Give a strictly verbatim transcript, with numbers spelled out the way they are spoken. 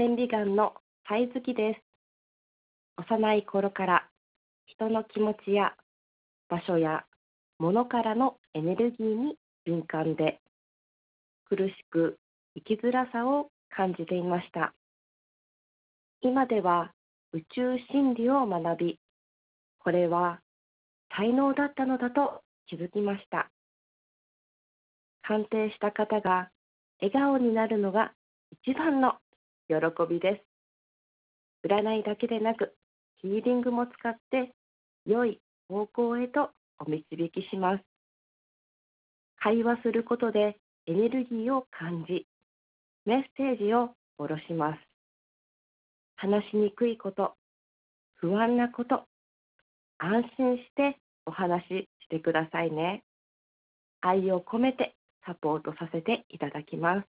千里眼のさいずきです。幼い頃から人の気持ちや場所や物からのエネルギーに敏感で、苦しく生きづらさを感じていました。今では宇宙真理を学び、これは才能だったのだと気づきました。鑑定した方が笑顔になるのが一番の喜びです。占いだけでなく、ヒーリングも使って良い方向へとお導きします。会話することでエネルギーを感じ、メッセージを下ろします。話しにくいこと、不安なこと、安心してお話ししてくださいね。愛を込めてサポートさせていただきます。